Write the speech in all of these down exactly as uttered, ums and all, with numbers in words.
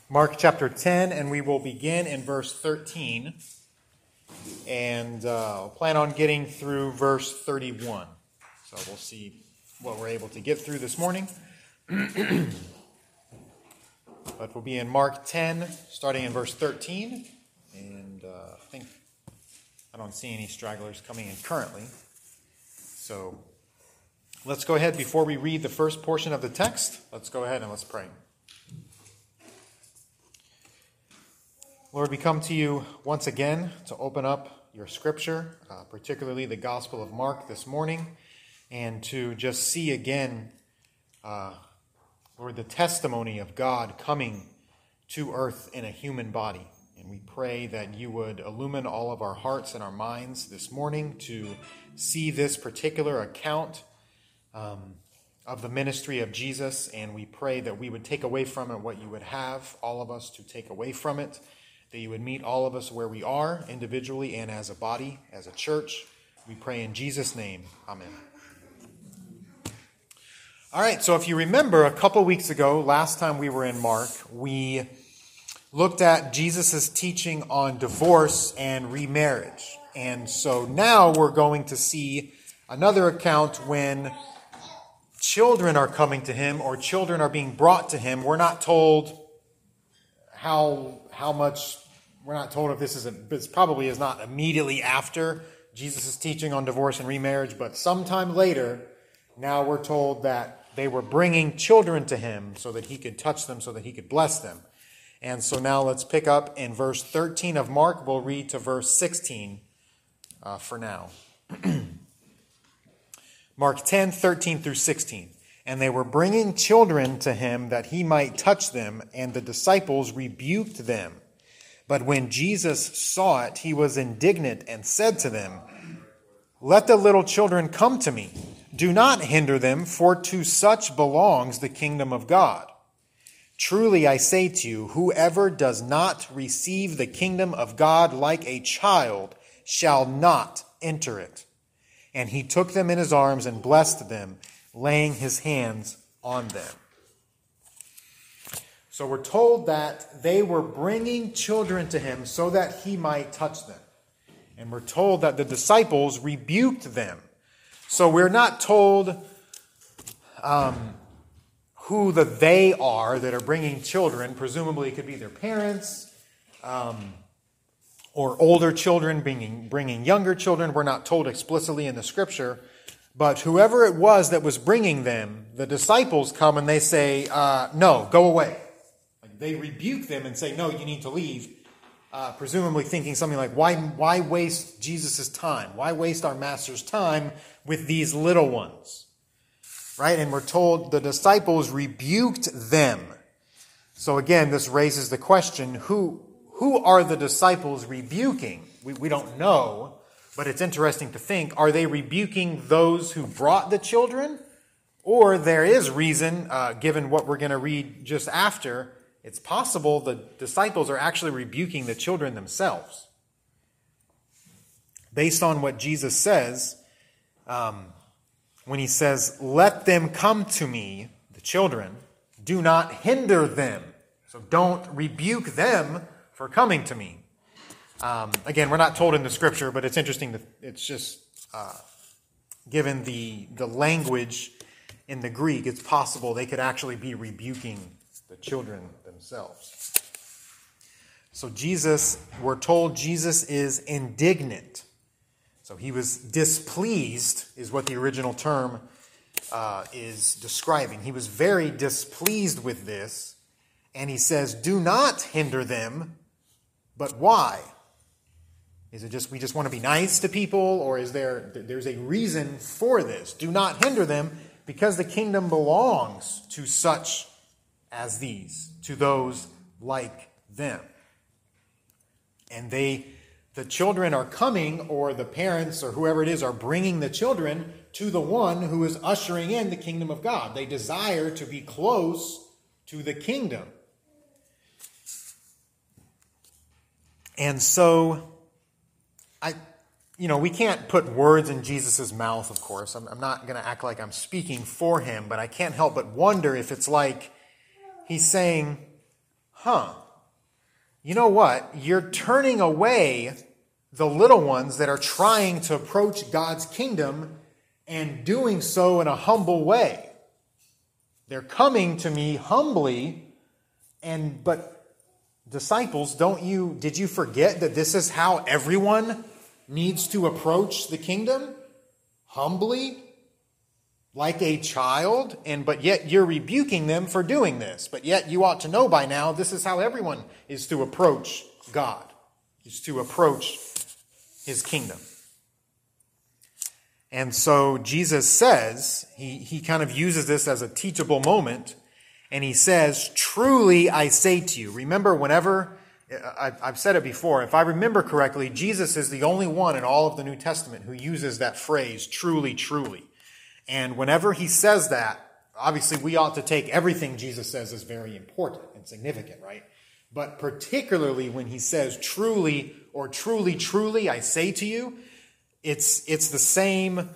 Mark chapter ten, and we will begin in verse thirteen, and uh, plan on getting through verse thirty-one. So we'll see what we're able to get through this morning. But we'll be in Mark ten, starting in verse thirteen, and uh, I think I don't see any stragglers coming in currently. So let's go ahead, before we read the first portion of the text, let's go ahead and let's pray. Lord, we come to you once again to open up your scripture, uh, particularly the Gospel of Mark this morning, and to just see again, uh, Lord, the testimony of God coming to earth in a human body. And we pray that you would illumine all of our hearts and our minds this morning to see this particular account um, of the ministry of Jesus, and we pray that we would take away from it what you would have all of us to take away from it, that you would meet all of us where we are, individually and as a body, as a church. We pray in Jesus' name. Amen. All right, so if you remember, a couple weeks ago, last time we were in Mark, we looked at Jesus' teaching on divorce and remarriage. And so now we're going to see another account when children are coming to him or children are being brought to him. We're not told how how much, we're not told if this is, a, this probably is not immediately after Jesus' teaching on divorce and remarriage, but sometime later, now we're told that they were bringing children to him so that he could touch them, so that he could bless them. And so now let's pick up in verse thirteen of Mark. We'll read to verse sixteen uh, for now. Mark ten, thirteen through sixteen. And they were bringing children to him that he might touch them, and the disciples rebuked them. But when Jesus saw it, he was indignant and said to them, "Let the little children come to me. Do not hinder them, for to such belongs the kingdom of God. Truly I say to you, whoever does not receive the kingdom of God like a child shall not enter it." And he took them in his arms and blessed them, laying his hands on them. So we're told that they were bringing children to him so that he might touch them. And we're told that the disciples rebuked them. So we're not told um, who the they are that are bringing children. Presumably it could be their parents, um, or older children bringing, bringing younger children. We're not told explicitly in the scripture. But whoever it was that was bringing them, the disciples come and they say, uh, no, go away. Like they rebuke them and say, no, you need to leave. Uh, presumably thinking something like, why, why waste Jesus' time? Why waste our master's time with these little ones? Right? And we're told the disciples rebuked them. So again, this raises the question, who, who are the disciples rebuking? We, we don't know. But it's interesting to think, are they rebuking those who brought the children? Or there is reason, uh, given what we're going to read just after, it's possible the disciples are actually rebuking the children themselves. Based on what Jesus says, um, when he says, "Let them come to me," the children, do not hinder them. So don't rebuke them for coming to me. Um, again, we're not told in the scripture, but it's interesting that it's just, uh, given the, the language in the Greek, it's possible they could actually be rebuking the children themselves. So Jesus, we're told Jesus is indignant. So he was displeased, is what the original term uh, is describing. He was very displeased with this, and he says, do not hinder them, but why? Is it just we just want to be nice to people, or is there there's a reason for this? Do not hinder them, because the kingdom belongs to such as these, to those like them. And they, the children are coming, or the parents or whoever it is are bringing the children to the one who is ushering in the kingdom of God. They desire to be close to the kingdom. And so I, you know, we can't put words in Jesus' mouth, of course. I'm, I'm not going to act like I'm speaking for him, but I can't help but wonder if it's like he's saying, huh, you know what? You're turning away the little ones that are trying to approach God's kingdom and doing so in a humble way. They're coming to me humbly, and but disciples, don't you, did you forget that this is how everyone needs to approach the kingdom? Humbly, like a child, and but yet you're rebuking them for doing this. But yet you ought to know by now this is how everyone is to approach God, is to approach his kingdom. And so Jesus says, he, he kind of uses this as a teachable moment, and he says, truly I say to you. Remember, whenever, I've said it before, if I remember correctly, Jesus is the only one in all of the New Testament who uses that phrase, truly, truly. And whenever he says that, obviously we ought to take everything Jesus says as very important and significant, right? But particularly when he says truly or truly, truly, I say to you, it's it's the same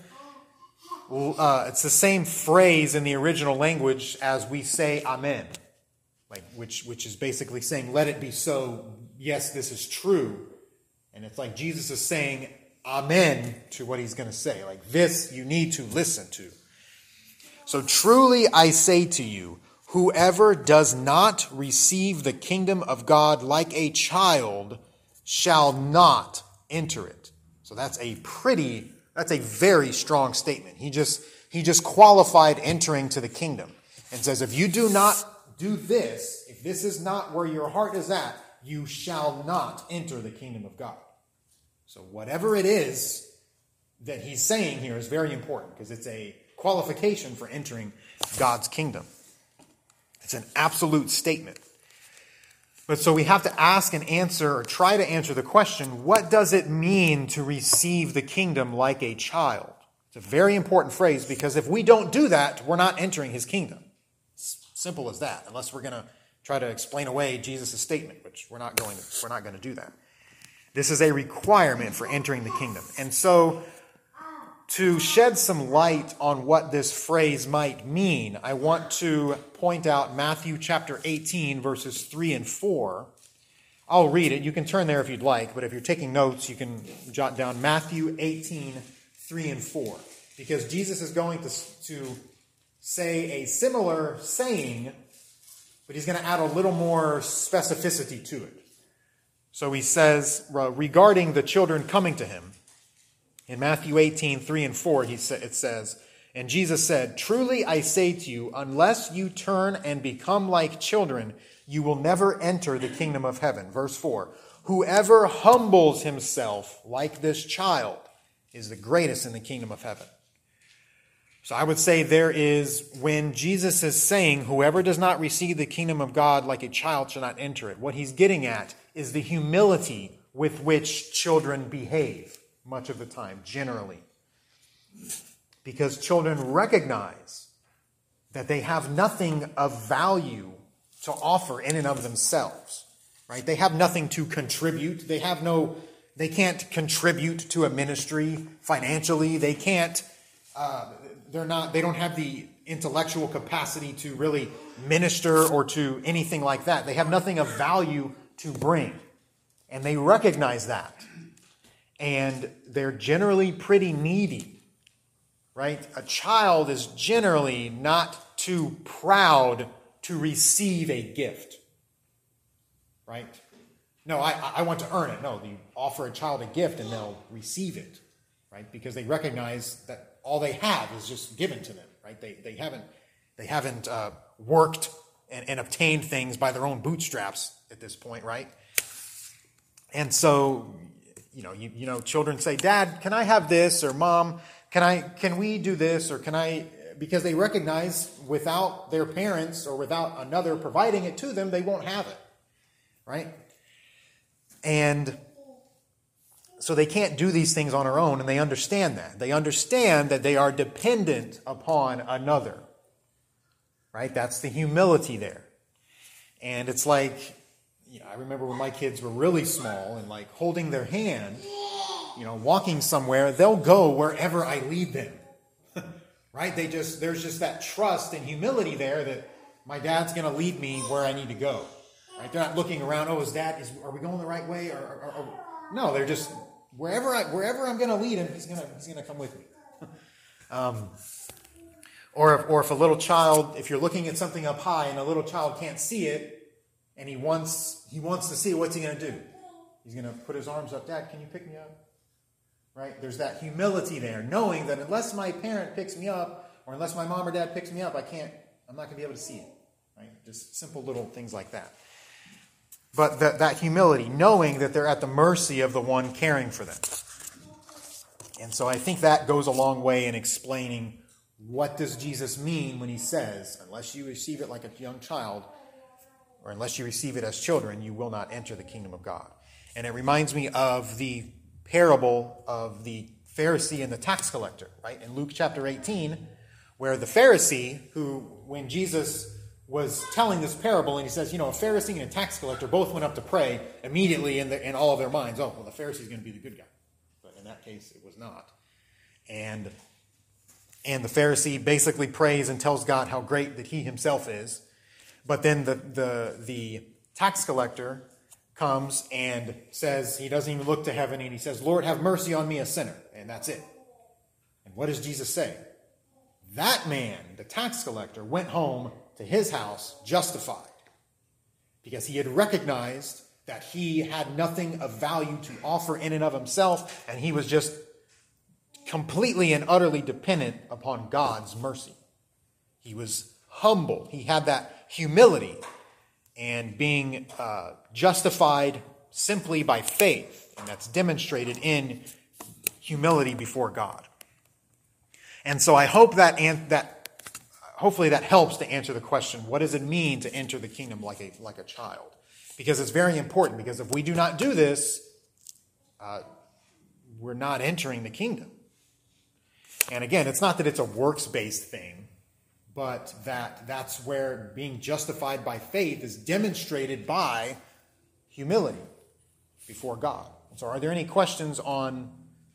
uh, it's the same phrase in the original language as we say amen, like which which is basically saying let it be so. Yes, this is true, and it's like Jesus is saying amen to what he's going to say. Like this, you need to listen to. So truly, I say to you, whoever does not receive the kingdom of God like a child shall not enter it. So that's a pretty, that's a very strong statement. He just, he just qualified entering to the kingdom and says, if you do not do this, if this is not where your heart is at, you shall not enter the kingdom of God. So whatever it is that he's saying here is very important because it's a qualification for entering God's kingdom. It's an absolute statement. But so we have to ask and answer, or try to answer the question, what does it mean to receive the kingdom like a child? It's a very important phrase because if we don't do that, we're not entering his kingdom. It's simple as that, unless we're going to try to explain away Jesus' statement, which we're not going to, we're not going to do that. This is a requirement for entering the kingdom. And so to shed some light on what this phrase might mean, I want to point out Matthew chapter eighteen, verses three and four. I'll read it. You can turn there if you'd like, but if you're taking notes, you can jot down Matthew eighteen, three and four. Because Jesus is going to, to say a similar saying, but he's going to add a little more specificity to it. So he says, regarding the children coming to him, in Matthew eighteen, three and four, he sa- it says, and Jesus said, truly I say to you, unless you turn and become like children, you will never enter the kingdom of heaven. Verse four, whoever humbles himself like this child is the greatest in the kingdom of heaven. So I would say there is, when Jesus is saying, whoever does not receive the kingdom of God like a child shall not enter it, what he's getting at is the humility with which children behave much of the time, generally. Because children recognize that they have nothing of value to offer in and of themselves, right? They have nothing to contribute. They have no, they can't contribute to a ministry financially. They can't, uh, they're not, they don't have the intellectual capacity to really minister or to anything like that. They have nothing of value to bring. And they recognize that. And they're generally pretty needy, right? A child is generally not too proud to receive a gift, right? No, I, I want to earn it. No, you offer a child a gift and they'll receive it, right? Because they recognize that all they have is just given to them, right? They they haven't they haven't uh, worked and, and obtained things by their own bootstraps at this point, right? And so, you know, you, you know, children say, Dad, can I have this? Or Mom, can I, can we do this? Or can I, because they recognize without their parents or without another providing it to them, they won't have it, right? And so they can't do these things on their own, and they understand that. They understand that they are dependent upon another, right? That's the humility there. And it's like, you know, I remember when my kids were really small and like holding their hand, you know, walking somewhere, they'll go wherever I lead them, right? They just, there's just that trust and humility there that my dad's going to lead me where I need to go, Right? They're not looking around, oh, is dad, is, are we going the right way? Or, or, or, no, they're just, wherever, I, wherever I'm going to lead him, he's going to he's gonna come with me. um, or, if, or if a little child, if you're looking at something up high and a little child can't see it, and he wants he wants to see it, what's he going to do? He's going to put his arms up. Dad, can you pick me up? Right? There's that humility there, knowing that unless my parent picks me up, or unless my mom or dad picks me up, I can't, I'm not going to be able to see it. Right? Just simple little things like that. But that, that humility, knowing that they're at the mercy of the one caring for them. And so I think that goes a long way in explaining what does Jesus mean when he says, unless you receive it like a young child, or unless you receive it as children, you will not enter the kingdom of God. And it reminds me of the parable of the Pharisee and the tax collector, right? In Luke chapter eighteen, where the Pharisee, who, when Jesus was telling this parable, and he says, you know, a Pharisee and a tax collector both went up to pray immediately in, the, in all of their minds. Oh, well, the Pharisee is going to be the good guy. But in that case, it was not. And, and the Pharisee basically prays and tells God how great that he himself is. But then the, the, the tax collector comes and says, he doesn't even look to heaven, and he says, Lord, have mercy on me, a sinner. And that's it. And what does Jesus say? That man, the tax collector, went home to his house justified, because he had recognized that he had nothing of value to offer in and of himself, and he was just completely and utterly dependent upon God's mercy. He was humble. He had that humility, and being uh, justified simply by faith, and that's demonstrated in humility before God. And so I hope that that hopefully that helps to answer the question, what does it mean to enter the kingdom like a like a child? Because it's very important, because if we do not do this, uh, we're not entering the kingdom. And again, it's not that it's a works-based thing, but that that's where being justified by faith is demonstrated by humility before God. So are there any questions on,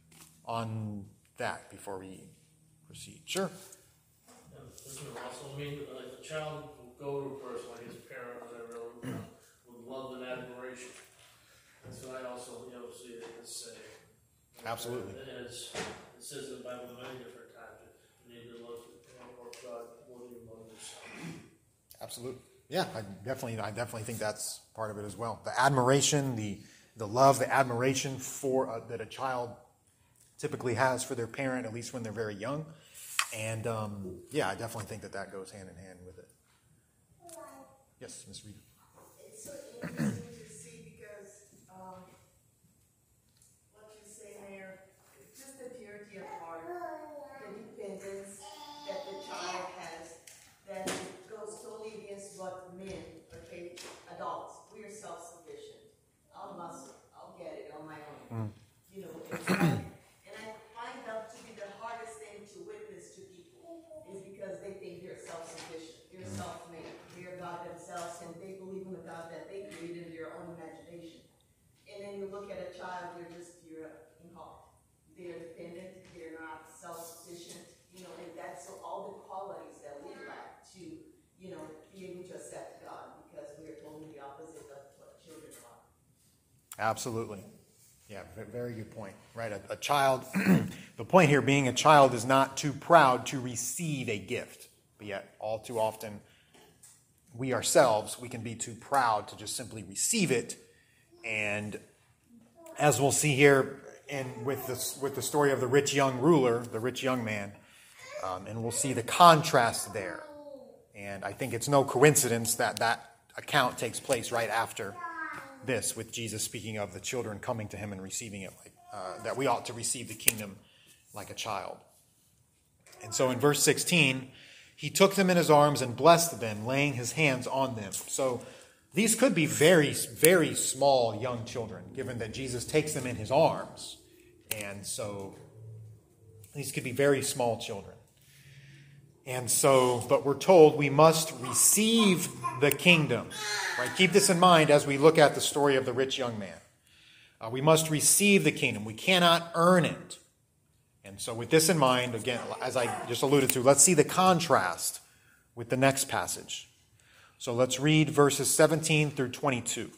on that before we proceed? Sure. Yeah, this would also mean that like, the child will go to a person like his parent or whatever with love and admiration. That's what I also you know see it as say. Absolutely. As it says in the Bible many different times, you need to love God more than you love yourself. Absolutely. Yeah, I definitely I definitely think that's part of it as well. The admiration, the the love, the admiration for uh, that a child typically has for their parent, at least when they're very young. And um, yeah, I definitely think that that goes hand in hand with it. Yes, Miz Rita. It's so interesting to see because um, what you say there, it's just the purity of heart, the dependence that the child has, that goes totally against what men, okay, adults, we are self-sufficient. I'll muscle, I'll get it on my own. Mm. You know, it's like, and I find that to be the hardest thing to witness to people is because they think they're self-sufficient, they're mm. self-made, they're God themselves, and they believe in the God that they created in their own imagination. And then you look at a child, they're just pure in heart. They're dependent, they're not self-sufficient, you know, and that's all the qualities that we lack to, you know, be able to accept God, because we are totally the opposite of what children are. Absolutely. Yeah, very good point. Right, a, a child, the point here being a child is not too proud to receive a gift, but yet all too often we ourselves, we can be too proud to just simply receive it. And as we'll see here in with this with the story of the rich young ruler, the rich young man, um, and we'll see the contrast there. And I think it's no coincidence that that account takes place right after this, with Jesus speaking of the children coming to him and receiving it, like uh, that we ought to receive the kingdom like a child. And so in verse sixteen, he took them in his arms and blessed them, laying his hands on them. So these could be very, very small young children, given that Jesus takes them in his arms. And so these could be very small children. And so, but we're told we must receive the kingdom. Right? Keep this in mind as we look at the story of the rich young man. Uh, we must receive the kingdom. We cannot earn it. And so with this in mind, again, as I just alluded to, let's see the contrast with the next passage. So let's read verses seventeen through twenty-two.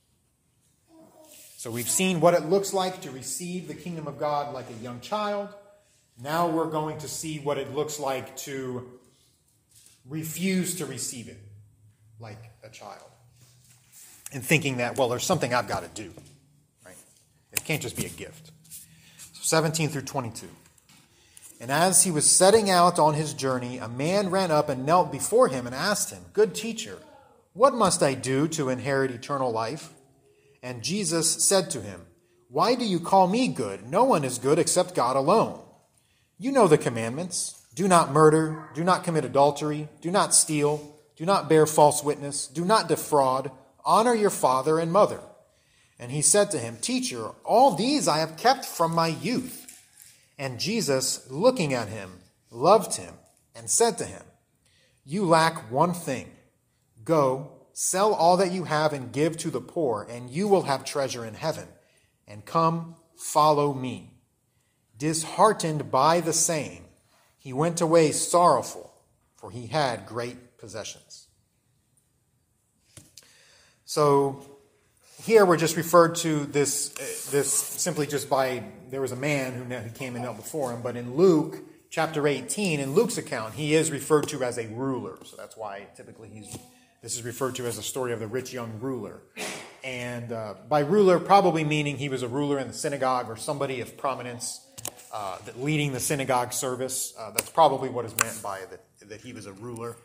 So we've seen what it looks like to receive the kingdom of God like a young child. Now we're going to see what it looks like to refuse to receive it like a child. And thinking that, well, there's something I've got to do. Right? It can't just be a gift. So seventeen through twenty-two. And as he was setting out on his journey, a man ran up and knelt before him and asked him, "Good teacher, what must I do to inherit eternal life?" And Jesus said to him, "Why do you call me good? No one is good except God alone. You know the commandments. Do not murder. Do not commit adultery. Do not steal. Do not bear false witness. Do not defraud. Honor your father and mother." And he said to him, "Teacher, all these I have kept from my youth." And Jesus, looking at him, loved him and said to him, "You lack one thing. Go, sell all that you have and give to the poor, and you will have treasure in heaven. And come, follow me." Disheartened by the saying, he went away sorrowful, for he had great possessions. So here we're just referred to this, uh, this simply just by, there was a man who, who came and knelt before him, but in Luke chapter eighteen, in Luke's account, he is referred to as a ruler. So that's why typically he's, this is referred to as the story of the rich young ruler. And uh, by ruler, probably meaning he was a ruler in the synagogue or somebody of prominence uh, that leading the synagogue service. Uh, that's probably what is meant by that, that he was a ruler.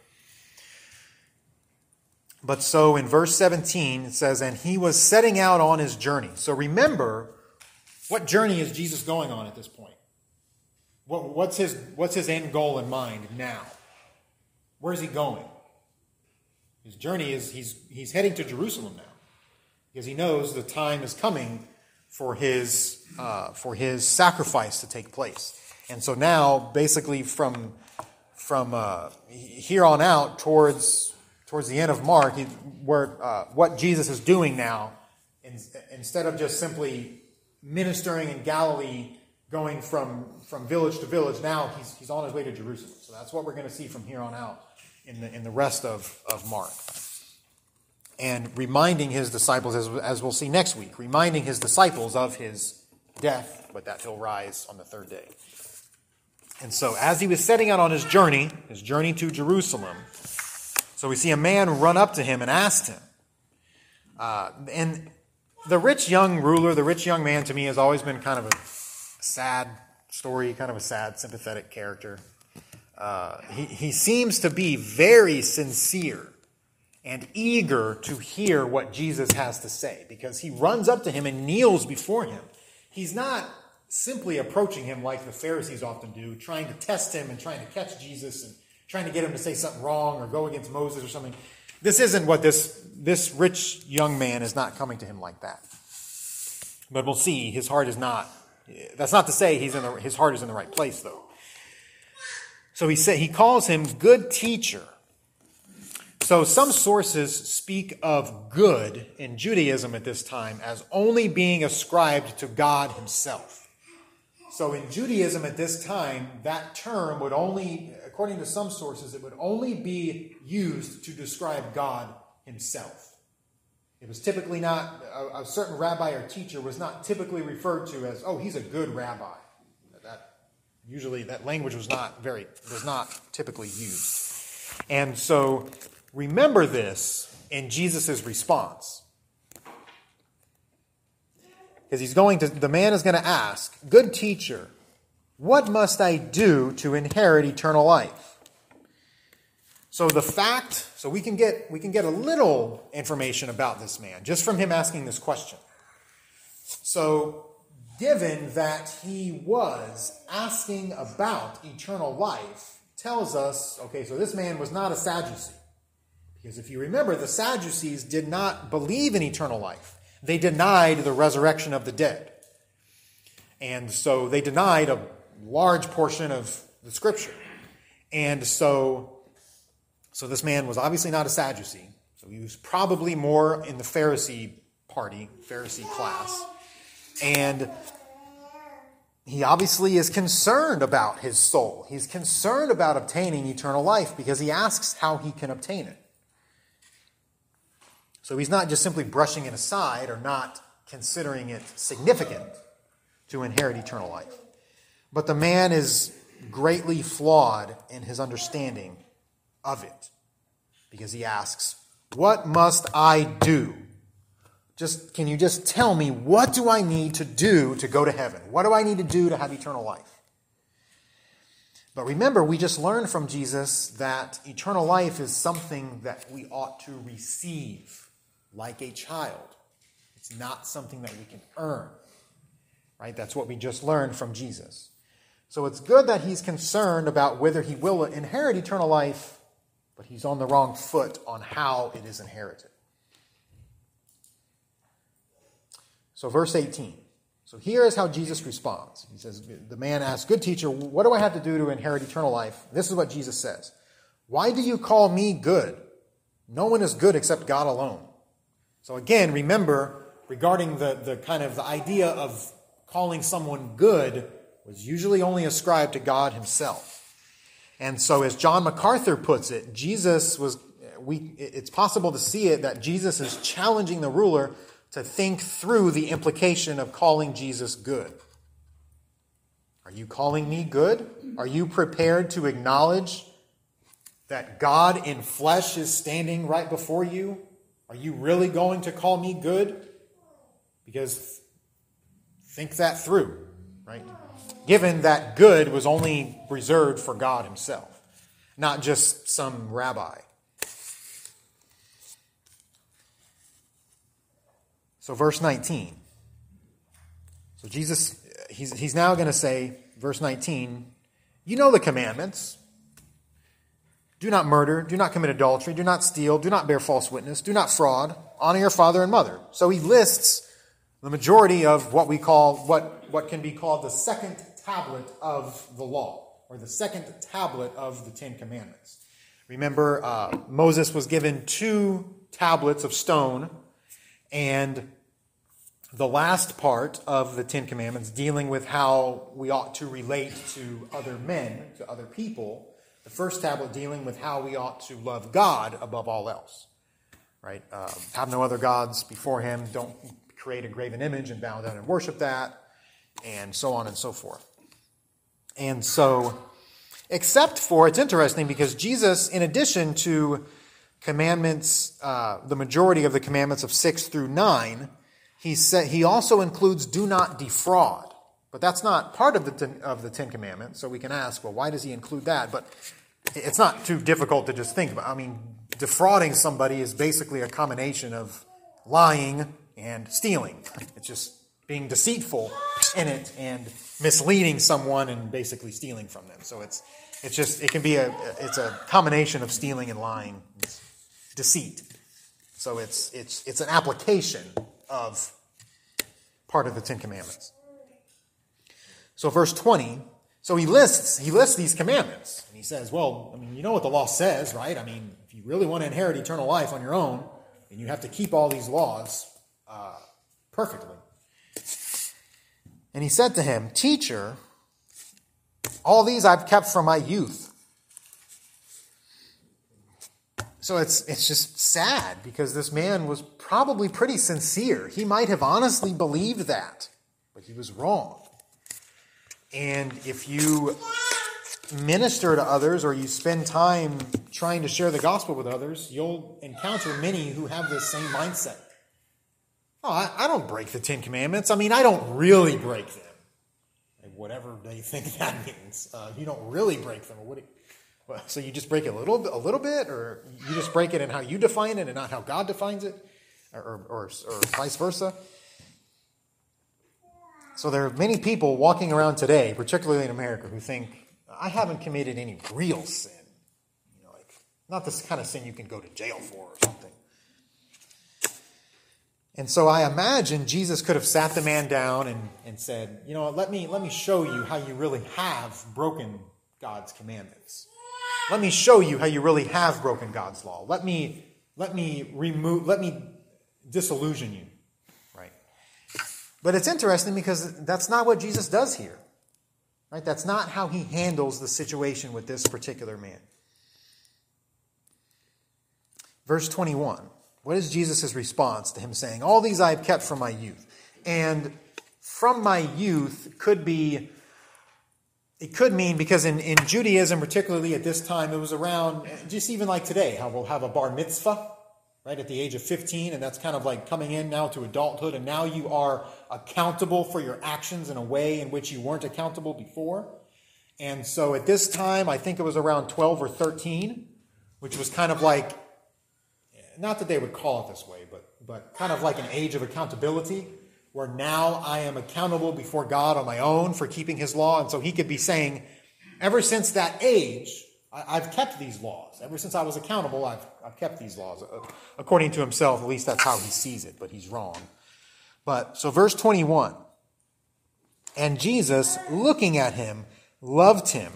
But so in verse seventeen, it says, "And he was setting out on his journey." So remember, what journey is Jesus going on at this point? What, what's his, what's his end goal in mind now? Where's he going? His journey is, he's, he's heading to Jerusalem now. Because he knows the time is coming for his, uh, for his sacrifice to take place. And so now, basically from, from uh, here on out towards... Towards the end of Mark, where uh, what Jesus is doing now, in, instead of just simply ministering in Galilee, going from, from village to village, now he's, he's on his way to Jerusalem. So that's what we're going to see from here on out in the, in the rest of, of Mark. And reminding his disciples, as, as we'll see next week, reminding his disciples of his death, but that he'll rise on the third day. And so as he was setting out on his journey, his journey to Jerusalem, so we see a man run up to him and asked him. Uh, and the rich young ruler, the rich young man to me has always been kind of a sad story, kind of a sad, sympathetic character. Uh, he, he seems to be very sincere and eager to hear what Jesus has to say because he runs up to him and kneels before him. He's not simply approaching him like the Pharisees often do, trying to test him and trying to catch Jesus and trying to get him to say something wrong or go against Moses or something. This isn't what this, this rich young man is not coming to him like that. But we'll see, his heart is not, that's not to say he's in the, his heart is in the right place though. So he say, he calls him good teacher. So some sources speak of good in Judaism at this time as only being ascribed to God himself. So in Judaism at this time, that term would only, according to some sources, it would only be used to describe God himself. It was typically not, a, a certain rabbi or teacher was not typically referred to as, oh, he's a good rabbi. That usually, that language was not very, was not typically used. And so remember this in Jesus' response. Because he's going to, the man is going to ask, "Good teacher, what must I do to inherit eternal life?" So the fact, so we can get we can get a little information about this man just from him asking this question. So given that he was asking about eternal life, tells us, okay, so this man was not a Sadducee. Because if you remember, the Sadducees did not believe in eternal life. They denied the resurrection of the dead. And so they denied a large portion of the scripture. And so, so this man was obviously not a Sadducee. So he was probably more in the Pharisee party, Pharisee class. And he obviously is concerned about his soul. He's concerned about obtaining eternal life because he asks how he can obtain it. So he's not just simply brushing it aside or not considering it significant to inherit eternal life. But the man is greatly flawed in his understanding of it, because he asks, what must I do? Just, can you just tell me, what do I need to do to go to heaven? What do I need to do to have eternal life? But remember, we just learned from Jesus that eternal life is something that we ought to receive like a child. It's not something that we can earn. Right? That's what we just learned from Jesus. So it's good that he's concerned about whether he will inherit eternal life, but he's on the wrong foot on how it is inherited. So verse eighteen. So here is how Jesus responds. He says, the man asks, good teacher, what do I have to do to inherit eternal life? This is what Jesus says. Why do you call me good? No one is good except God alone. So again, remember, regarding the, the kind of the idea of calling someone good was usually only ascribed to God himself. And so as John MacArthur puts it, Jesus was, we, it's possible to see it that Jesus is challenging the ruler to think through the implication of calling Jesus good. Are you calling me good? Are you prepared to acknowledge that God in flesh is standing right before you? Are you really going to call me good? Because think that through, right? Given that good was only reserved for God himself, not just some rabbi. So verse nineteen. So Jesus, he's, he's now going to say, verse nineteen, you know the commandments. Do not murder, do not commit adultery, do not steal, do not bear false witness, do not fraud, honor your father and mother. So he lists the majority of what we call, what, what can be called the second tablet of the law, or the second tablet of the Ten Commandments. Remember, uh, Moses was given two tablets of stone, and the last part of the Ten Commandments, dealing with how we ought to relate to other men, to other people. The first tablet dealing with how we ought to love God above all else. Right? Uh, have no other gods before him. Don't create a graven image and bow down and worship that. And so on and so forth. And so, except for, it's interesting because Jesus, in addition to commandments, uh, the majority of the commandments of six through nine, he said he also includes do not defraud. But that's not part of the ten, of the Ten Commandments, so we can ask, well, why does he include that? But it's not too difficult to just think about. I mean, defrauding somebody is basically a combination of lying and stealing. It's just being deceitful in it and misleading someone and basically stealing from them. So it's it's just it can be a it's a combination of stealing and lying, it's deceit. So it's it's it's an application of part of the Ten Commandments. So verse twenty, so he lists he lists these commandments. And he says, well, I mean, you know what the law says, right? I mean, if you really want to inherit eternal life on your own, then you have to keep all these laws uh, perfectly. And he said to him, teacher, all these I've kept from my youth. So it's it's just sad because this man was probably pretty sincere. He might have honestly believed that, but he was wrong. And if you minister to others or you spend time trying to share the gospel with others, you'll encounter many who have this same mindset. Oh, I, I don't break the Ten Commandments. I mean, I don't really break them. Like, whatever they think that means. Uh, you don't really break them. Or what do you, well, so you just break it a little, a little bit, or you just break it in how you define it and not how God defines it, or, or, or, or vice versa. So there are many people walking around today, particularly in America, who think, I haven't committed any real sin. You know, like not this kind of sin you can go to jail for or something. And so I imagine Jesus could have sat the man down and, and said, you know, let me let me show you how you really have broken God's commandments. Let me show you how you really have broken God's law. Let me let me remove let me disillusion you. Right? But it's interesting because that's not what Jesus does here. Right? That's not how he handles the situation with this particular man. Verse twenty-one. What is Jesus' response to him saying, all these I have kept from my youth? And from my youth could be, it could mean, because in, in Judaism, particularly at this time, it was around, just even like today, how we'll have a bar mitzvah, right, at the age of fifteen, and that's kind of like coming in now to adulthood, and now you are accountable for your actions in a way in which you weren't accountable before. And so at this time, I think it was around twelve or thirteen, which was kind of like, not that they would call it this way, but, but kind of like an age of accountability, where now I am accountable before God on my own for keeping his law. And so he could be saying, ever since that age, I've kept these laws. Ever since I was accountable, I've, I've kept these laws. According to himself, at least that's how he sees it, but he's wrong. But so verse twenty-one, and Jesus, looking at him, loved him.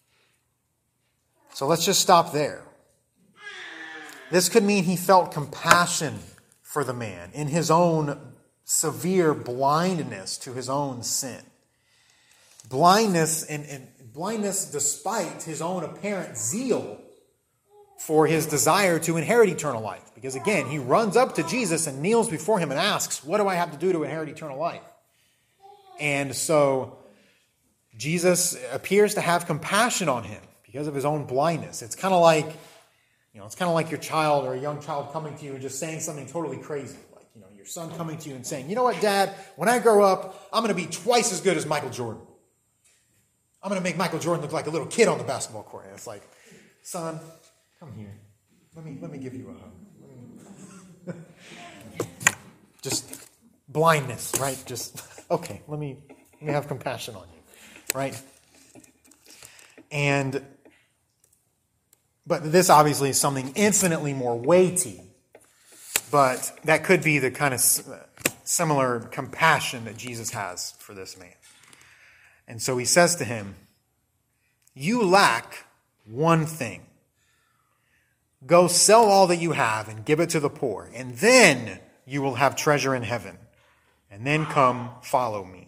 So let's just stop there. This could mean he felt compassion for the man in his own severe blindness to his own sin. Blindness and, and blindness despite his own apparent zeal for his desire to inherit eternal life. Because again, he runs up to Jesus and kneels before him and asks, what do I have to do to inherit eternal life? And so Jesus appears to have compassion on him because of his own blindness. It's kind of like, you know, it's kind of like your child or a young child coming to you and just saying something totally crazy. Like, you know, your son coming to you and saying, you know what, Dad, when I grow up, I'm going to be twice as good as Michael Jordan. I'm going to make Michael Jordan look like a little kid on the basketball court. And it's like, son, come here. Let me, let me give you a hug. Just blindness, right? Just, okay, let me, let me have compassion on you, right? And, but this obviously is something infinitely more weighty, but that could be the kind of similar compassion that Jesus has for this man. And so he says to him, you lack one thing. Go sell all that you have and give it to the poor, and then you will have treasure in heaven. And then come follow me.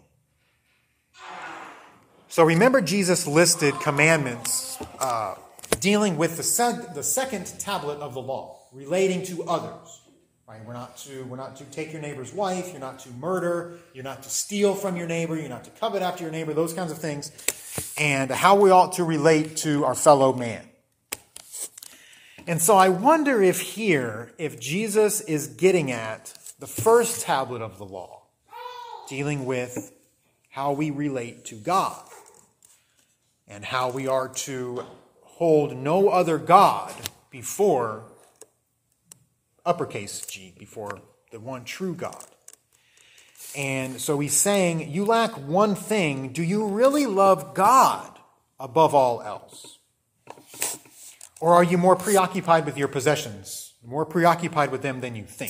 So remember, Jesus listed commandments uh, dealing with the, sec- the second tablet of the law, relating to others. Right? We're not to we're not to take your neighbor's wife. You're not to murder. You're not to steal from your neighbor. You're not to covet after your neighbor. Those kinds of things, and how we ought to relate to our fellow man. And so I wonder if here, if Jesus is getting at the first tablet of the law, dealing with how we relate to God and how we are to hold no other God before uppercase G, before the one true God. And so he's saying, you lack one thing. Do you really love God above all else? Or are you more preoccupied with your possessions, more preoccupied with them than you think?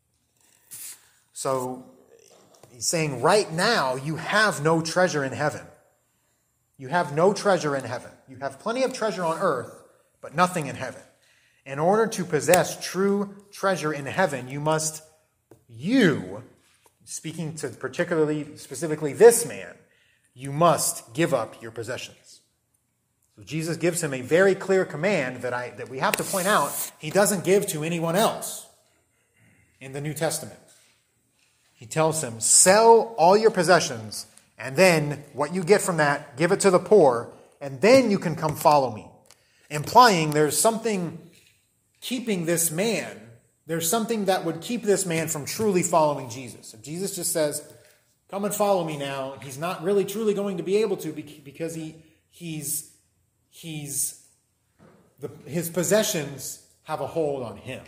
So he's saying right now you have no treasure in heaven. You have no treasure in heaven. You have plenty of treasure on earth, but nothing in heaven. In order to possess true treasure in heaven, you must, you, speaking to particularly, specifically this man, you must give up your possessions. So Jesus gives him a very clear command that I that we have to point out he doesn't give to anyone else in the New Testament. He tells him, sell all your possessions, and then what you get from that, give it to the poor, and then you can come follow me. Implying there's something keeping this man, there's something that would keep this man from truly following Jesus. If Jesus just says, come and follow me now, he's not really truly going to be able to because he he's he's the, his possessions have a hold on him.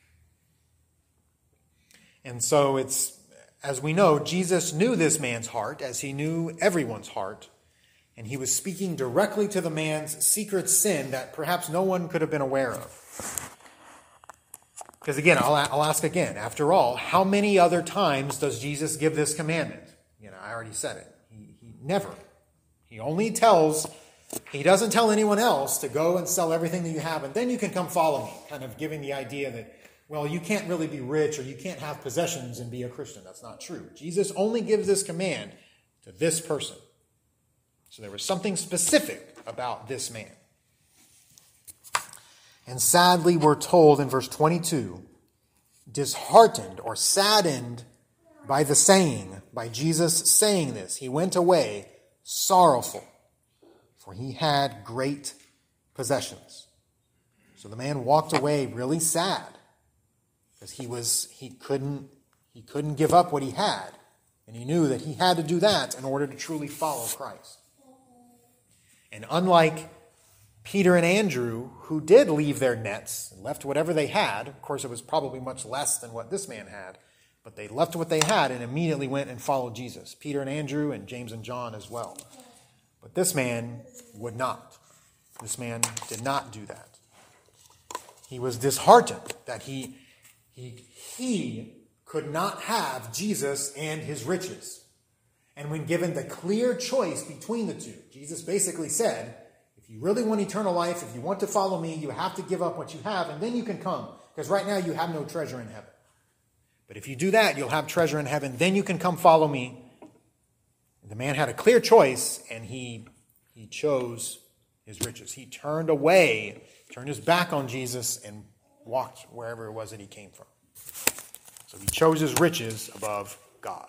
And so it's, as we know, Jesus knew this man's heart as he knew everyone's heart. And he was speaking directly to the man's secret sin that perhaps no one could have been aware of. Because again, I'll, I'll ask again, after all, how many other times does Jesus give this commandment? You know, I already said it. He, he never. He only tells, he doesn't tell anyone else to go and sell everything that you have and then you can come follow me. Kind of giving the idea that, well, you can't really be rich or you can't have possessions and be a Christian. That's not true. Jesus only gives this command to this person. So there was something specific about this man. And sadly, we're told in verse twenty-two disheartened or saddened by the saying, by Jesus saying this. He went away sorrowful, for he had great possessions. So the man walked away really sad because he was he couldn't he couldn't give up what he had, and he knew that he had to do that in order to truly follow Christ. And unlike Peter and Andrew, who did leave their nets and left whatever they had, of course it was probably much less than what this man had, but they left what they had and immediately went and followed Jesus. Peter and Andrew and James and John as well. But this man would not. This man did not do that. He was disheartened that he, he, he could not have Jesus and his riches. And when given the clear choice between the two, Jesus basically said, if you really want eternal life, if you want to follow me, you have to give up what you have, and then you can come. Because right now you have no treasure in heaven. But if you do that, you'll have treasure in heaven. Then you can come follow me. The man had a clear choice, and he, he chose his riches. He turned away, turned his back on Jesus, and walked wherever it was that he came from. So he chose his riches above God.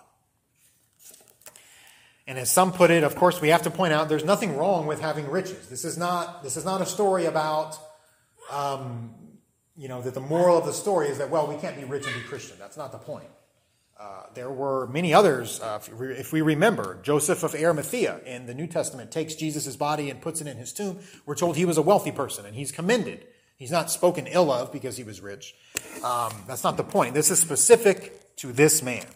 And as some put it, of course, we have to point out there's nothing wrong with having riches. This is not, this is not a story about, um, you know, that the moral of the story is that, well, we can't be rich and be Christian. That's not the point. Uh, there were many others. Uh, if, we, if we remember, Joseph of Arimathea in the New Testament takes Jesus' body and puts it in his tomb. We're told he was a wealthy person, and he's commended. He's not spoken ill of because he was rich. Um, that's not the point. This is specific to this man.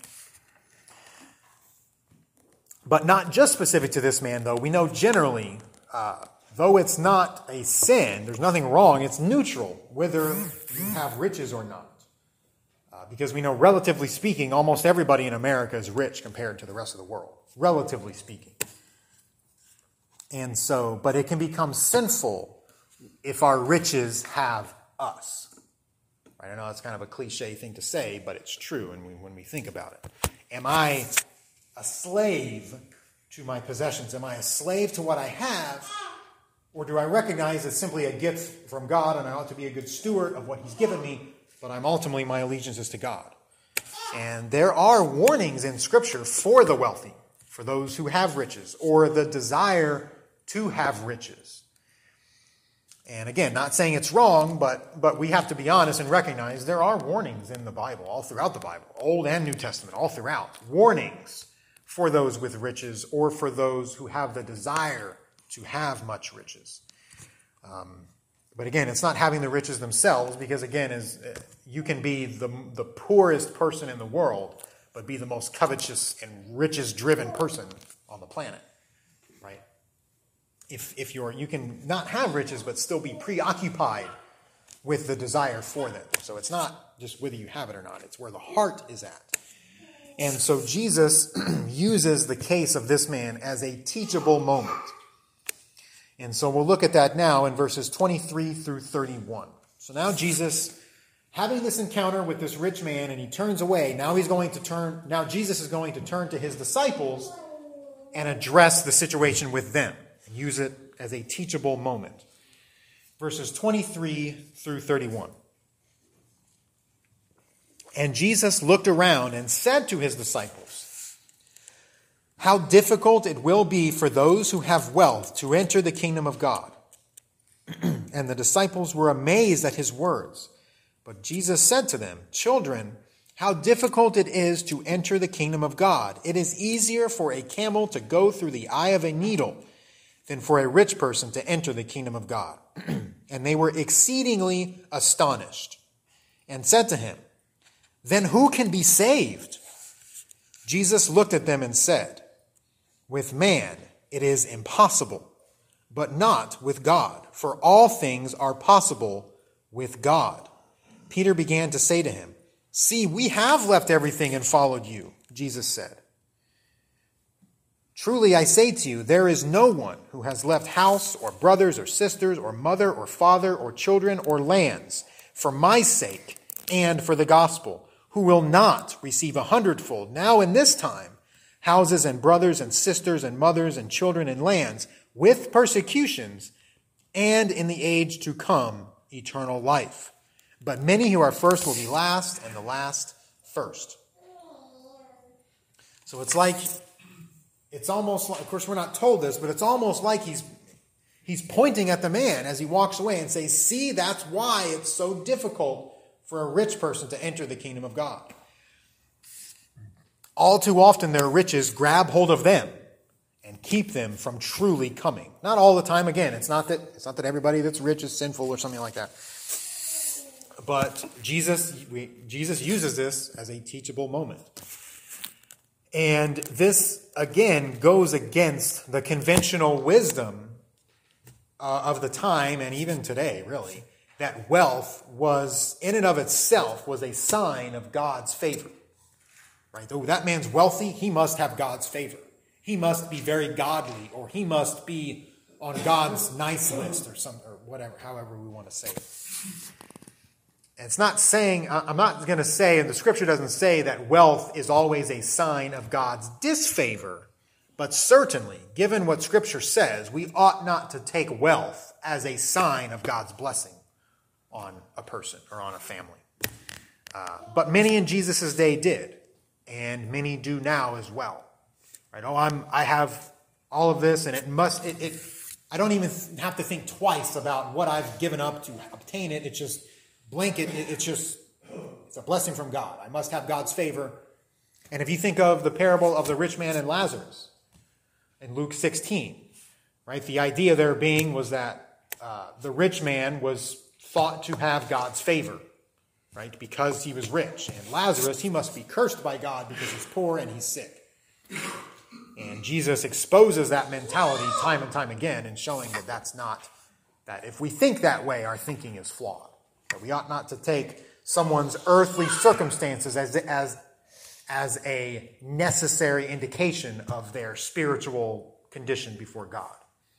But not just specific to this man, though. We know generally, uh, though it's not a sin, there's nothing wrong, it's neutral whether you have riches or not. Uh, because we know, relatively speaking, almost everybody in America is rich compared to the rest of the world. Relatively speaking. And so, but it can become sinful if our riches have us. I know it's kind of a cliche thing to say, but it's true when we, when we think about it. Am I a slave to my possessions? Am I a slave to what I have? Or do I recognize it's simply a gift from God and I ought to be a good steward of what he's given me, but I'm ultimately, my allegiance is to God? And there are warnings in Scripture for the wealthy, for those who have riches, or the desire to have riches. And again, not saying it's wrong, but, but we have to be honest and recognize there are warnings in the Bible, all throughout the Bible, Old and New Testament, all throughout. Warnings for those with riches or for those who have the desire to have much riches. Um, but again, it's not having the riches themselves, because again, is you can be the, the poorest person in the world, but be the most covetous and riches-driven person on the planet, right? If if you're, you can not have riches, but still be preoccupied with the desire for them. So it's not just whether you have it or not, it's where the heart is at. And so Jesus uses the case of this man as a teachable moment. And so we'll look at that now in verses twenty-three through thirty-one. So now Jesus, having this encounter with this rich man, and he turns away, now he's going to turn, now Jesus is going to turn to his disciples and address the situation with them, and use it as a teachable moment. Verses twenty-three through thirty-one. And Jesus looked around and said to his disciples, "How difficult it will be for those who have wealth to enter the kingdom of God." And the disciples were amazed at his words. But Jesus said to them, "Children, how difficult it is to enter the kingdom of God. It is easier for a camel to go through the eye of a needle than for a rich person to enter the kingdom of God." And they were exceedingly astonished and said to him, "Then who can be saved?" Jesus looked at them and said, "With man it is impossible, but not with God, for all things are possible with God." Peter began to say to him, "See, we have left everything and followed you." Jesus said, "Truly I say to you, there is no one who has left house or brothers or sisters or mother or father or children or lands for my sake and for the gospel, who will not receive a hundredfold now in this time houses and brothers and sisters and mothers and children and lands with persecutions, and in the age to come eternal life. But many who are first will be last, and the last first. So it's like, it's almost like, of course we're not told this, but it's almost like he's he's pointing at the man as he walks away and says, see, that's why it's so difficult for a rich person to enter the kingdom of God. All too often their riches grab hold of them and keep them from truly coming. Not all the time, again, it's not that it's not that everybody that's rich is sinful or something like that. But Jesus, we, Jesus uses this as a teachable moment. And this, again, goes against the conventional wisdom uh, of the time, and even today, really, that wealth was, in and of itself, was a sign of God's favor. Right? Oh, that man's wealthy, he must have God's favor. He must be very godly, or he must be on God's nice list, or some, or whatever, however we want to say it. And it's not saying, I'm not going to say, and the scripture doesn't say that wealth is always a sign of God's disfavor, but certainly, given what scripture says, we ought not to take wealth as a sign of God's blessing on a person or on a family. Uh, but many in Jesus' day did, and many do now as well. Right? Oh, I'm, I have all of this, and it must, it, it, I don't even have to think twice about what I've given up to obtain it. It's just, blanket, it's just, it's a blessing from God. I must have God's favor. And if you think of the parable of the rich man and Lazarus in Luke sixteen, right? The idea there being was that uh, the rich man was thought to have God's favor, right? Because he was rich. And Lazarus, he must be cursed by God because he's poor and he's sick. And Jesus exposes that mentality time and time again in showing that that's not, that if we think that way, our thinking is flawed. That we ought not to take someone's earthly circumstances as, as, as a necessary indication of their spiritual condition before God.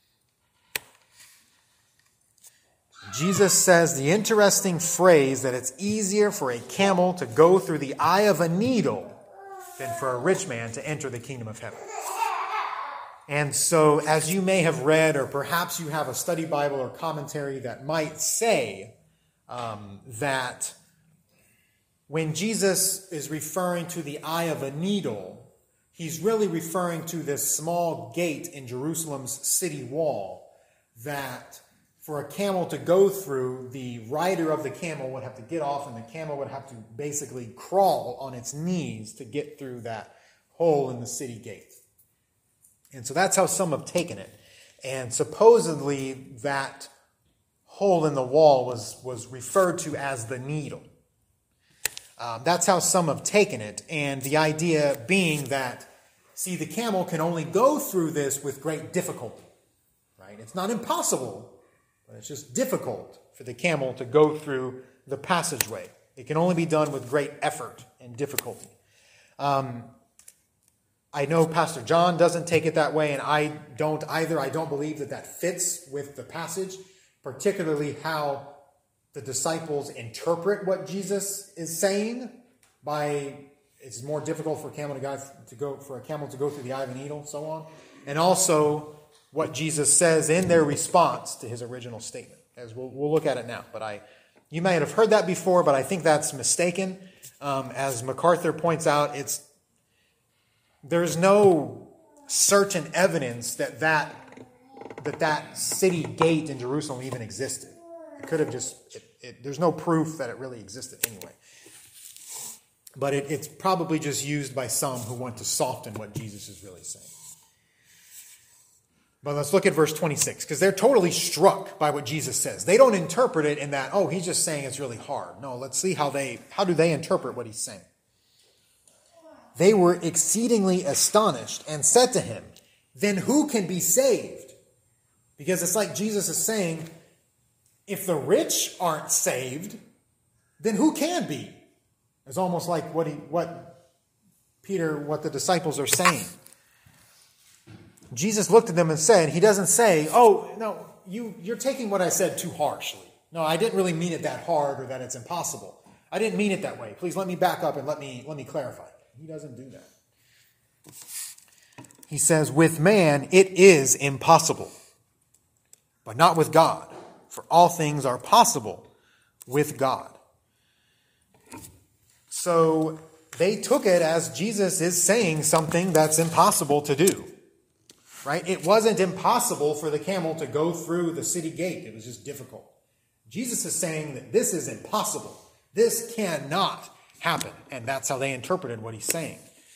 Jesus says the interesting phrase that it's easier for a camel to go through the eye of a needle than for a rich man to enter the kingdom of heaven. And so, as you may have read, or perhaps you have a study Bible or commentary that might say Um, that when Jesus is referring to the eye of a needle, he's really referring to this small gate in Jerusalem's city wall that for a camel to go through, the rider of the camel would have to get off, and the camel would have to basically crawl on its knees to get through that hole in the city gate. And so that's how some have taken it. And supposedly that hole in the wall was, was referred to as the needle. Um, that's how some have taken it. And the idea being that, see, the camel can only go through this with great difficulty. Right? It's not impossible, but it's just difficult for the camel to go through the passageway. It can only be done with great effort and difficulty. Um, I know Pastor John doesn't take it that way, and I don't either. I don't believe that that fits with the passage, particularly how the disciples interpret what Jesus is saying by it's more difficult for a camel to go, to go for a camel to go through the eye of a needle, and so on. And also what Jesus says in their response to his original statement. As we'll, we'll look at it now. But I you may have heard that before, but I think that's mistaken. Um, as MacArthur points out, it's there's no certain evidence that that that that city gate in Jerusalem even existed. It could have just, it, it, there's no proof that it really existed anyway. But it, it's probably just used by some who want to soften what Jesus is really saying. But let's look at verse twenty-six, because they're totally struck by what Jesus says. They don't interpret it in that, oh, he's just saying it's really hard. No, let's see how they, how do they interpret what he's saying. They were exceedingly astonished and said to him, then who can be saved? Because it's like Jesus is saying, if the rich aren't saved, then who can be? It's almost like what he, what Peter, what the disciples are saying. Jesus looked at them and said, he doesn't say, oh, no, you, you're taking what I said too harshly. No, I didn't really mean it that hard or that it's impossible. I didn't mean it that way. Please let me back up and let me, let me clarify. He doesn't do that. He says, with man it is impossible, but not with God. For all things are possible with God. So they took it as Jesus is saying something that's impossible to do. Right? It wasn't impossible for the camel to go through the city gate. It was just difficult. Jesus is saying that this is impossible. This cannot happen. And that's how they interpreted what he's saying.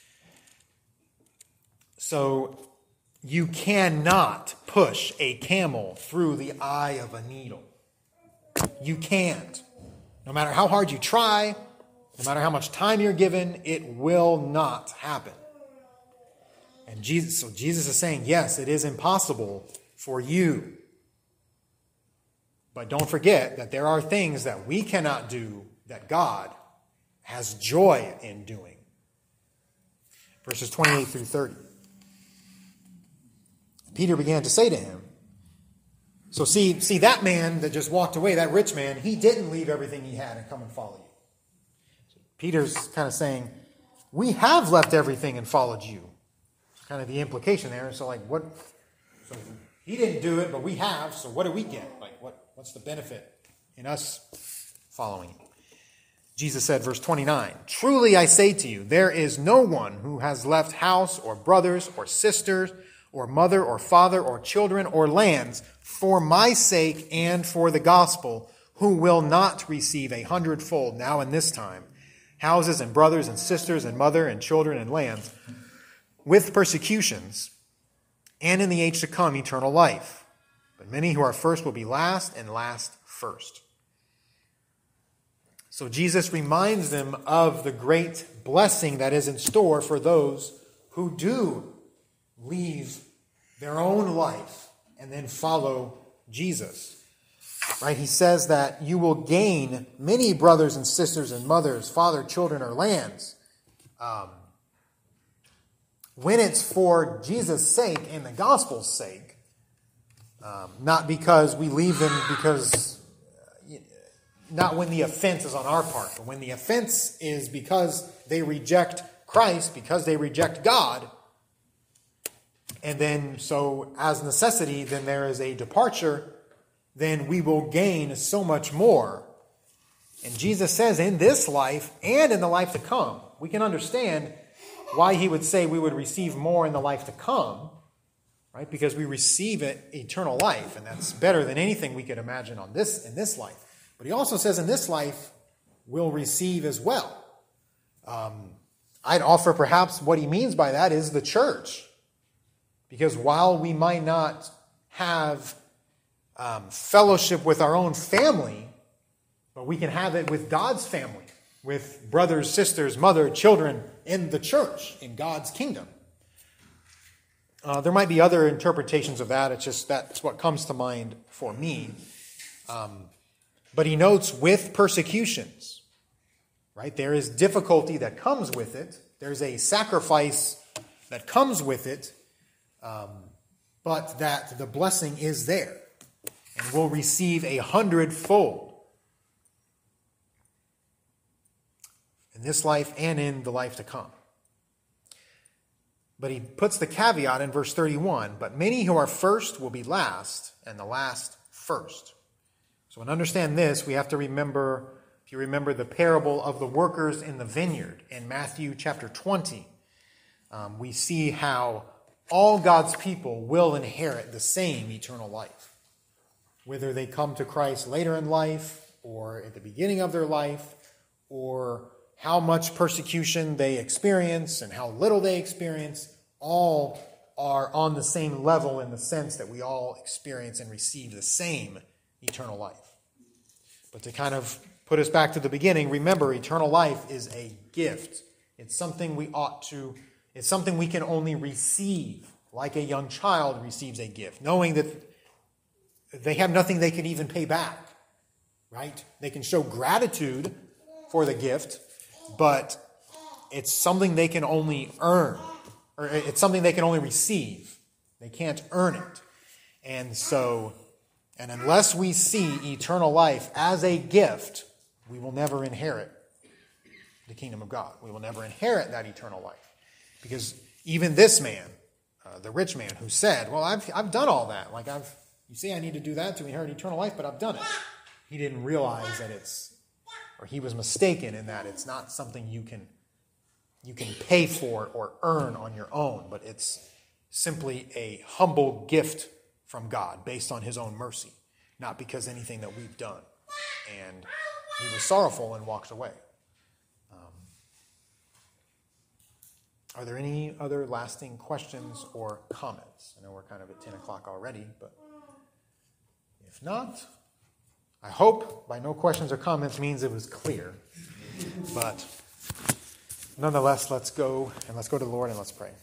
So you cannot push a camel through the eye of a needle. You can't. No matter how hard you try, no matter how much time you're given, it will not happen. And Jesus, so Jesus is saying, yes, it is impossible for you. But don't forget that there are things that we cannot do that God has joy in doing. Verses twenty-eight through thirty. Peter began to say to him, so see, see that man that just walked away, that rich man, he didn't leave everything he had and come and follow you. So Peter's kind of saying, we have left everything and followed you. Kind of the implication there. So like what, so he didn't do it, but we have, so what do we get? Like what, what's the benefit in us following him? Jesus said, verse twenty-nine, truly I say to you, there is no one who has left house or brothers or sisters or mother or father or children or lands for my sake and for the gospel, who will not receive a hundredfold now in this time, houses and brothers and sisters and mother and children and lands, with persecutions, and in the age to come eternal life. But many who are first will be last, and last first. So Jesus reminds them of the great blessing that is in store for those who do leave their own life and then follow Jesus. Right? He says that you will gain many brothers and sisters and mothers, father, children, or lands. Um, when it's for Jesus' sake and the gospel's sake, um, not because we leave them because, uh, not when the offense is on our part, but when the offense is because they reject Christ, because they reject God. And then, so as necessity, then there is a departure, then we will gain so much more. And Jesus says in this life and in the life to come, we can understand why he would say we would receive more in the life to come, right? Because we receive it, eternal life, and that's better than anything we could imagine on this in this life. But he also says in this life we'll receive as well. Um, I'd offer perhaps what he means by that is the church. Because while we might not have um, fellowship with our own family, but we can have it with God's family, with brothers, sisters, mother, children in the church, in God's kingdom. Uh, there might be other interpretations of that. It's just that's what comes to mind for me. Um, but he notes with persecutions, right? There is difficulty that comes with it. There's a sacrifice that comes with it. Um, but that the blessing is there and will receive a hundredfold in this life and in the life to come. But he puts the caveat in verse thirty-one, but many who are first will be last, and the last first. So to understand this, we have to remember, if you remember the parable of the workers in the vineyard in Matthew chapter twenty, um, we see how all God's people will inherit the same eternal life. Whether they come to Christ later in life or at the beginning of their life, or how much persecution they experience and how little they experience, all are on the same level in the sense that we all experience and receive the same eternal life. But to kind of put us back to the beginning, remember, eternal life is a gift. It's something we ought to It's something we can only receive, like a young child receives a gift, knowing that they have nothing they can even pay back, right? They can show gratitude for the gift, but it's something they can only earn, or it's something they can only receive. They can't earn it. And so, and unless we see eternal life as a gift, we will never inherit the kingdom of God. We will never inherit that eternal life. Because even this man, uh, the rich man who said, well, I've I've done all that. Like, I've, you see, I need to do that to inherit eternal life, but I've done it. He didn't realize that it's, or For he was mistaken in that it's not something you can you can pay for or earn on your own, but it's simply a humble gift from God based on his own mercy, not because anything that we've done. And he was sorrowful and walked away. Um, are there any other lasting questions or comments? I know we're kind of at ten o'clock already, but if not, I hope by no questions or comments means it was clear. But nonetheless, let's go and let's go to the Lord and let's pray.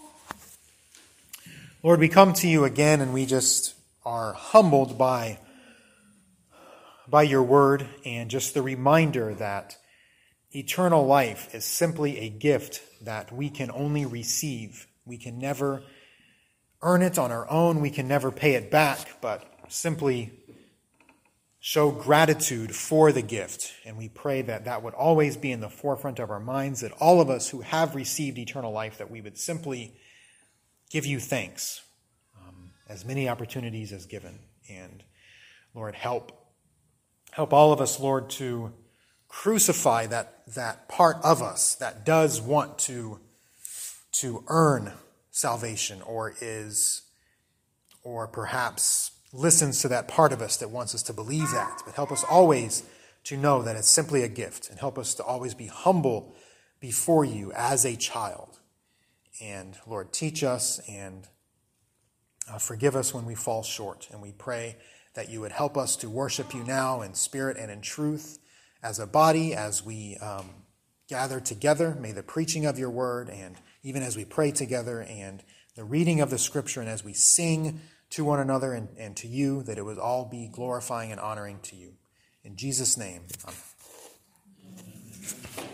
Lord, we come to you again and we just are humbled by, by your word and just the reminder that eternal life is simply a gift that we can only receive. We can never earn it on our own. We can never pay it back, but simply show gratitude for the gift. And we pray that that would always be in the forefront of our minds, that all of us who have received eternal life, that we would simply give you thanks, um, as many opportunities as given. And Lord, help, help all of us, Lord, to crucify that, that part of us that does want to, to earn salvation, or is, or perhaps listens to that part of us that wants us to believe that. But help us always to know that it's simply a gift, and help us to always be humble before you as a child. And Lord, teach us and uh, forgive us when we fall short. And we pray that you would help us to worship you now in spirit and in truth as a body, as we um, gather together. May the preaching of your word, and even as we pray together, and the reading of the scripture, and as we sing to one another and, and to you, that it would all be glorifying and honoring to you. In Jesus' name, amen.